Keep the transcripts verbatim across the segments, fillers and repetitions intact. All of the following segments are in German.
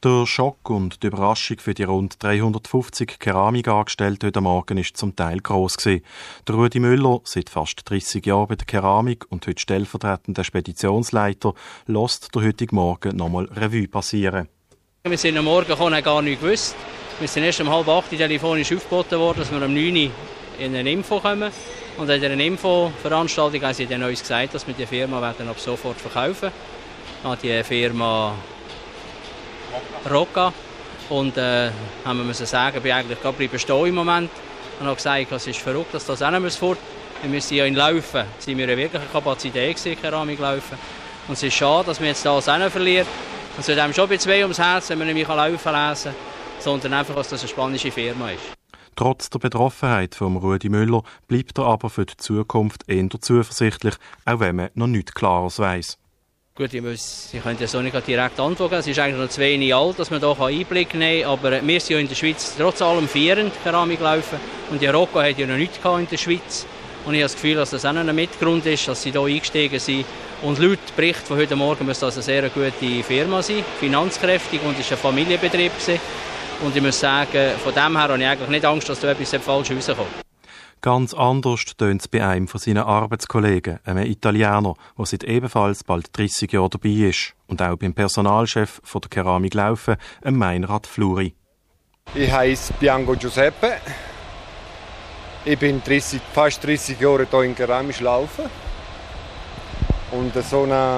Der Schock und die Überraschung für die rund dreihundertfünfzig Keramikangestellten heute Morgen war zum Teil gross gewesen. Der Rudi Müller, seit fast dreissig Jahren bei der Keramik und heute stellvertretender Speditionsleiter, lässt der heutige Morgen nochmal Revue passieren. Wir sind am Morgen gekommen, haben gar nichts gewusst. Wir sind erst um halb acht telefonisch aufgeboten worden, dass wir um neun Uhr in eine Info kommen. Und in dieser Infoveranstaltung haben sie dann uns gesagt, dass wir die Firma werden ab sofort verkaufen. An die Firma Rocca. Und äh, haben wir müssen sagen, ich bin eigentlich gerade bleiben stehen im Moment. Und habe gesagt, es ist verrückt, dass das auch nicht fort. Wir müssen ja in Laufen. Sind wir wirklich eine Kapazität gewesen, Keramik laufen. Und es ist schade, dass wir jetzt das auch nicht verlieren. Es tut einem schon ein bisschen weh ums Herz, wenn man nicht mehr laufen lesen kann, sondern einfach, dass das eine spanische Firma ist. Trotz der Betroffenheit von Rudi Müller bleibt er aber für die Zukunft eher zuversichtlich, auch wenn man noch nichts Klares weiss. Gut, ich, muss, ich könnte ja so nicht direkt antworten. Es ist eigentlich noch zu wenig alt, dass man hier Einblick nehmen kann. Aber wir sind ja in der Schweiz trotz allem vierend Keramik laufen. Und die Rocco hat ja noch nichts in der Schweiz. Und ich habe das Gefühl, dass das auch ein Mitgrund ist, dass sie hier eingestiegen sind. Und laut Bericht von heute Morgen muss das eine sehr gute Firma sein, finanzkräftig, und es war ein Familienbetrieb. Und ich muss sagen, von dem her habe ich eigentlich nicht Angst, dass da etwas falsch rauskommt. Ganz anders tönt es bei einem von seinen Arbeitskollegen, einem Italiener, der seit ebenfalls bald dreissig Jahren dabei ist. Und auch beim Personalchef von der Keramik Laufen, einem Meinrad Fluri. Ich heiße Bianco Giuseppe. Ich bin dreißig, fast dreissig Jahre hier in Keramisch Laufen. Und so eine,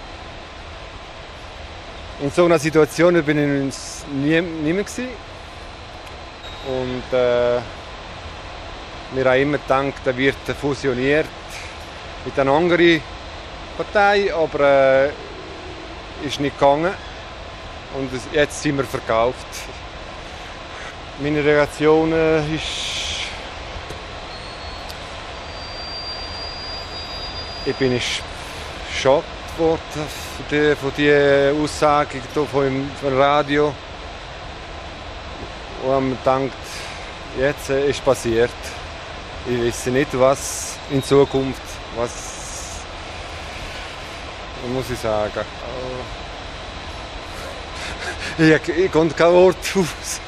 in so einer Situation bin ich nie, nie mehr gewesen. Und äh, wir haben immer gedacht, er wird fusioniert mit einer anderen Partei, aber es äh, ist nicht gegangen. Und jetzt sind wir verkauft. Meine Reaktion äh, ist, ich bin geschockt worden von der, von der Aussage vom Radio. Und haben gedacht, jetzt äh, ist passiert. Ich weiß nicht, was in Zukunft, was muss ich sagen. Ich, ich konnte kein Wort aus.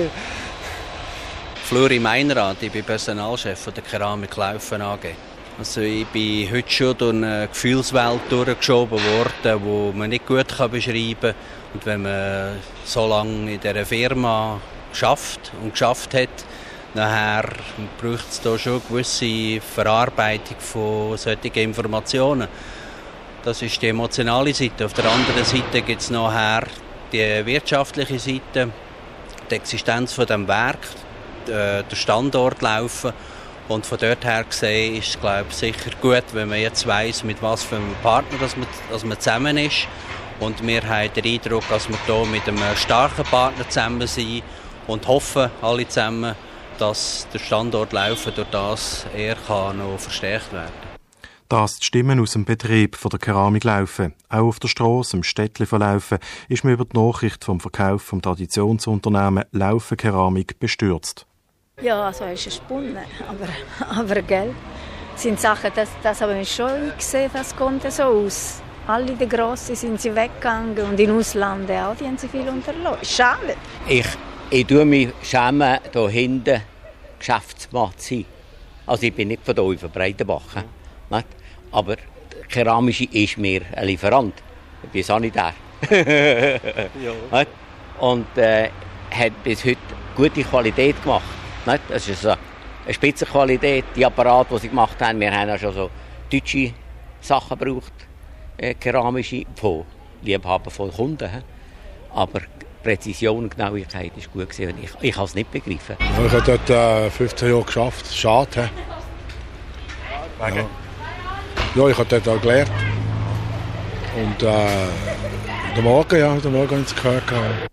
Fluri Meinrad, ich bin Personalchef der Keramik Laufen A G. Also ich bin heute schon durch eine Gefühlswelt durchgeschoben worden, die man nicht gut beschreiben kann. Und wenn man so lange in dieser Firma geschafft und geschafft hat, nachher braucht es da schon eine gewisse Verarbeitung von solchen Informationen. Das ist die emotionale Seite. Auf der anderen Seite gibt es nachher die wirtschaftliche Seite, die Existenz von dem Werk, der Standort Laufen. Und von dort her gesehen ist es, glaube ich, sicher gut, wenn man jetzt weiss, mit was für einem Partner dass man, dass man zusammen ist. Und wir haben den Eindruck, dass wir hier mit einem starken Partner zusammen sind und hoffen alle zusammen, dass der Standort Laufen durch das eher kann noch verstärkt werden kann. Das die Stimmen aus dem Betrieb von der Keramik Laufen. Auch auf der Strasse, im Städtli von Laufen, ist man über die Nachricht vom Verkauf vom Traditionsunternehmen Laufen Keramik bestürzt. Ja, also es ist gesponnen, aber, aber gell, sind Sachen, das, das habe ich schon gesehen, das kommt so aus. Alle die Grossen sind sie weggegangen und in Ausland auch, die haben sie viel unterlassen. Schade. Ich, ich tue mich schämen, hier hinten Geschäftsmann zu sein. Also ich bin nicht von hier, von Breitenbach. Mhm. Aber Keramische ist mir ein Lieferant. Ich bin Sanitär. Ja. Und äh, hat bis heute gute Qualität gemacht. Das ist eine Spitzenqualität, die Apparate, die sie gemacht haben. Wir haben auch schon so deutsche Sachen gebraucht, äh, keramische, von Liebhaber von Kunden. Aber Präzision und Genauigkeit war gut gewesen. Ich, ich kann es nicht begreifen. Ich habe dort äh, fünfzehn Jahre geschafft. Schade. Ja. Ja, ich habe dort auch gelernt. Und äh, der Morgen, ja, der Morgen haben sie gehört.